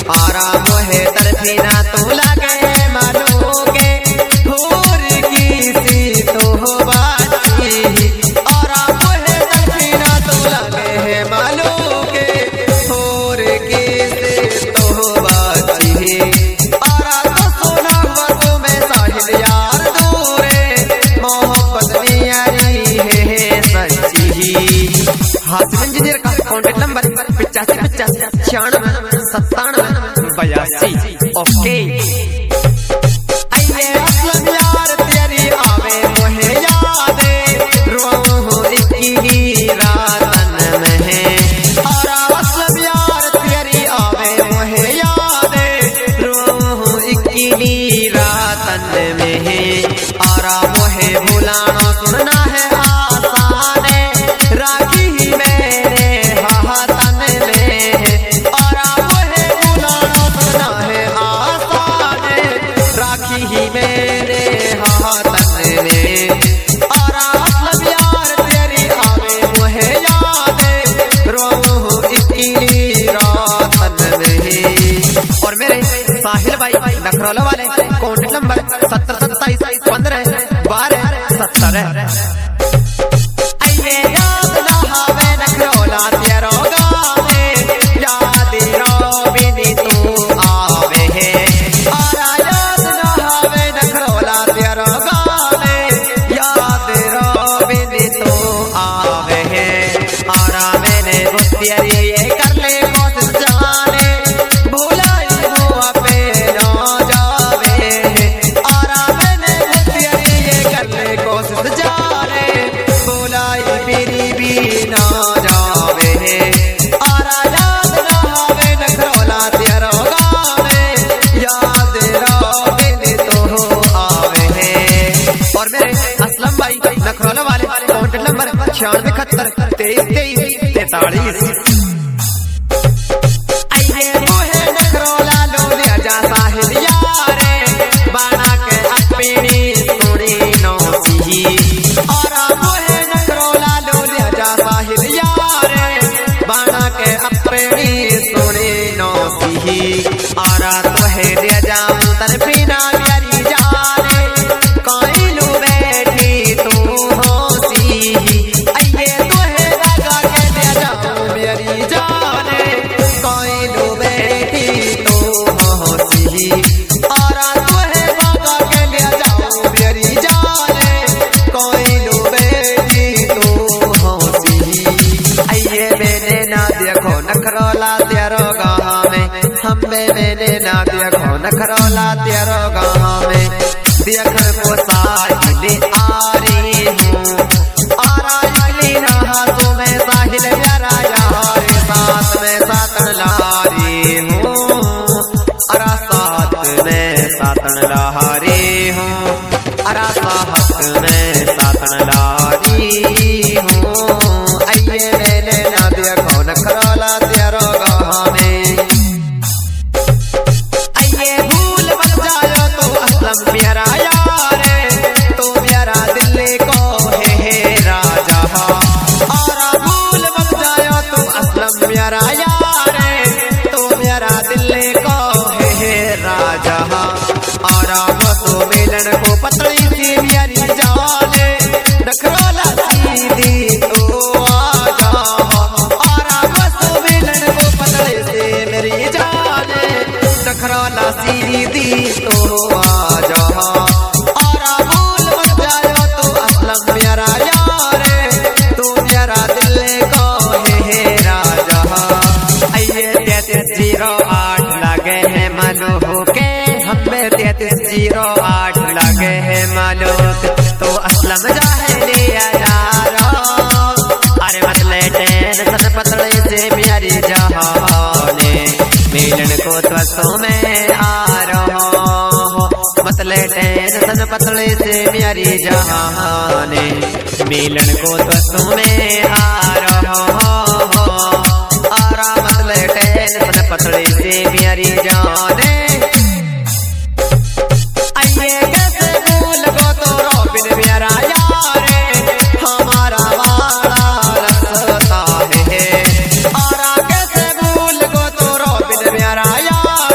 आरा मोहे तरफी ना तू लगे मानो के होर की सी तो बाची आरा मोहे तरफी ना तू लगे मानो के होर की सी तो बाची आरा तो सोना बसों में साहिल यार दूरे मोहब्बत यारी है सच्ची। हासिल इंजीनियर का कॉन्टेक्ट नंबर 8595969782। ओके आइए असलम यार तेरी आवे मोहे यादे रोऊं इक्की रातन में है और असलम यार तेरी आवे मोहे यादे रोऊं इक्की रातन में है और मोहे भुलाना सुनना है आसान राखी ही मेरे हाथन में और मोहे भुलाना सुनना है आसान राखी ही मेरे हाथन में और असलम यार तेरी आवे मोहे यादे रोऊं इक्की रातन में। और मेरे साहिल भाई नखरोला वाले कॉन्टेक्ट नंबर 7027151270। आइए याद ना हवे नखरोला तेरो गावे याद रोबिनी तू आवे है और याद ना हवे नखरोला तेरो गावे याद रोबिनी तू आवे है और मैंने तेरी ये कर ले कोशिश जाने भुलाई हुआ पे ना जावे और मैंने तेरी ये कर ले कोशिश जाने भुलाई मेरी भी ना जावे और याद ना हवे नखरोला तेरो गावे याद रोबिनी तो आवे है। और मेरे असलम भाई नखरोला वाले कॉन्टेक्ट नंबर 9671232343। आइए मोहे नखरोला लो लिया जा साहिल यारे बाना के अपनी सुनी नौसी और मोहे नखरोला लो लिया जा साहिल यारे बाना के अपनी सुनी नौसी और तोहे लिया जाऊं तरफी ना यारी जाने कोई लू बैठी तू होसी आइए तोहे लगा के लिया जाऊं मेरी जाने कोई लू बैठी तू होसी और तोहे लगा के लिया जाऊं मेरी जाने कोई लू बैठी तू होसी। आइए मैंने ना देखो नखरोला तेरो गाँव में हमें मैंने ना देखो नखरोला तेरो गाँव में देखर को साहिल आ रही हूँ और अगली हाथों में साहिल प्यारा यार साथ में सातन ला रही हूँ और साथ में सातन ला रही हूँ और साथ में सातन ला रही हूँ। आइए मैंने ना देखो नखरोला तेरो गाँव में आइए भूल मत जाओ तो असलम मेरा यार तो मेरा दिल को है राजा और भूल मत जाओ तो असलम मेरा यार तो मेरा दिल को है राजा और तो मिलन को पतली सी मेरी जाने नखरोला सीधी तो आ जा और तो मिलन को पतली से मेरी जाने नखरोला सीधी तो आ जा और भूल मत जाओ तो असलम मेरा यार तो मेरा दिल को है राजा। आइए 3308 लगे हैं मनो के हमें 3308 लगे हैं मनो तो असलम जाहे यारो अरे मतले टेंशन पतले से मेरी जहाने मिलन को त्वसों में आ रहा मतले टेंशन पतले से मेरी जहाने मिलन को त्वसों में आ रहा और मतले टेंशन पतले से मेरी जाने। आइए कैसे भूल गो तो रोबिन मेरा यार हमारा वाला रसता है और कैसे भूल गो तो रोबिन मेरा यार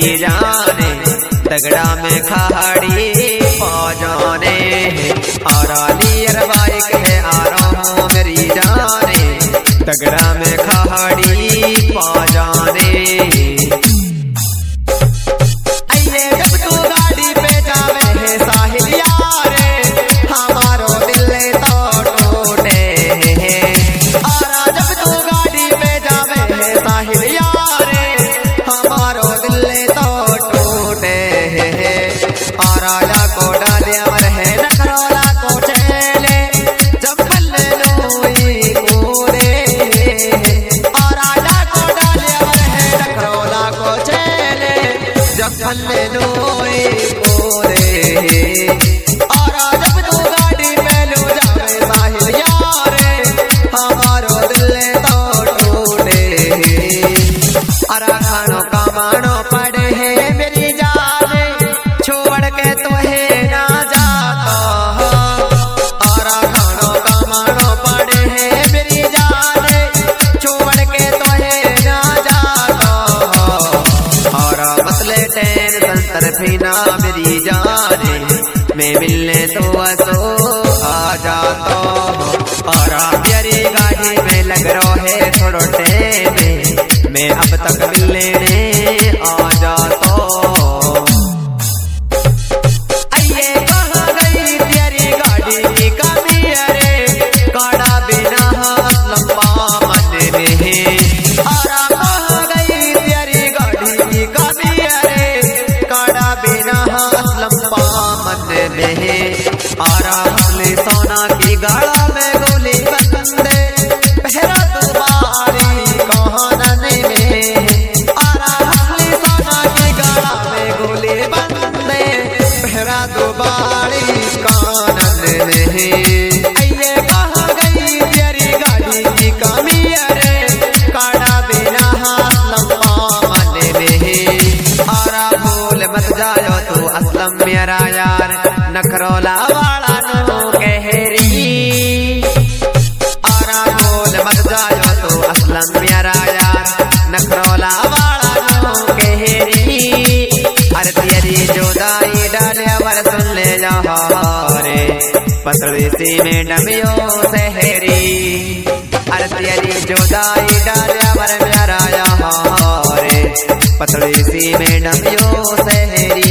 मेरी जाने तगड़ा में खड़ी पौजाने और नियर बाइक है आ रहा हूँ मेरी जाने तगड़ा में खड़ी पौजाने जब तू गाड़ी पे जावे है साहिल यारे हमारो दिल तो टूटे और जब तू गाड़ी पे जावे है साहिल यारे हमारो दिल तो टूटे और राजा को डाले अमर है नखरोला को चले चप्पल लोई पूरे और राजा को डाले अमर है नखरोला को चले चप्पल लोई पूरे और जब तू गाड़ी पे लो जावे साहिल यारे हमारो दिल तो टूटे अरा खानो कमानो पड़े है मेरी जाने छोड़ के तुम्हें ना जाता और खानो कमानो पड़े है मेरी जाने छोड़ के तुम्हें ना जाता और मसले टेंशन तरफीना मेरी जाने मैं मिलने तो असो आ जाता और प्यारी गाड़ी में लग रहा है थोड़ो टेम मैं अब तक मिलने आ जाता आइए कहाँ गई तेरी गाड़ी की कमी अरे काड़ा बिना लंबा मन में और कहाँ गई तेरी गाड़ी की कमी अरे काड़ा बिना लंबा मन में और असली सोना की गाड़ा में गोली बंदे पहरा तुम्हारी कहानी में और असली सोना की गाड़ा में गोली बंदे पहरा तुम्हारी कहानी में आइए कहाँ गई तेरी गाड़ी की कमी अरे काड़ा बिना लंबा मन में और भूल मत जायो तू असलम मेरा यार नखरोला वाला नो कहरी और भूल मत जायो तू असलम मेरा यार नखरोला वाला नो कहरी अरे तेरी जुदाई डाले अवर सुन ले जाओ रे पतली सी में डमियो सहरी अरे तेरी जुदाई डाले अवर मेरा यहाँ रे पतली सी में डमियो सहरी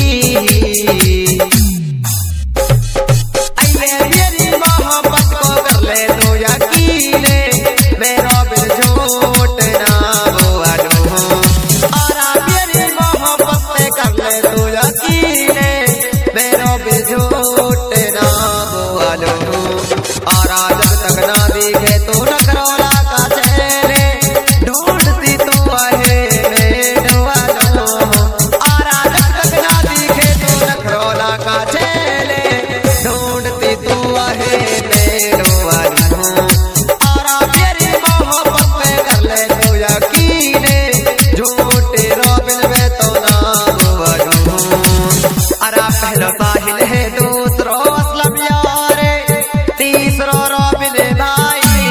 मोहब्बत को कर ले तो यकीन मेरा बिल झूठ ना हुआ और मेरी मोहब्बत से कर ले तो यकीन मेरा बिल झूठ ना हुआ और जब तक ना दिखे तो नखरोला का चेहरे ढूंढती तो है मैं ढूंढ और जब तक ना दिखे तो नखरोला का चेहरे ढूंढती तो है और मेरी मोहब्बत में कर ले तो यकीन झूठे रोबिन में तो ना हुआ अरे पहलो साहिल है दूसरो असलम यारे तीसरो रोबिन भाई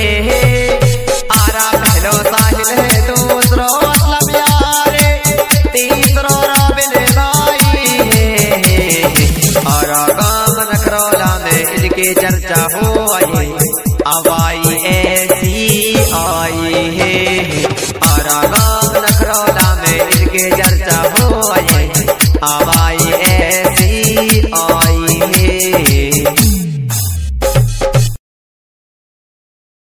अरे पहलो साहिल है दूसरो असलम यारे तीसरो रोबिन भाई और गाँव नखरोला में इनकी चर्चा हो आई अब आई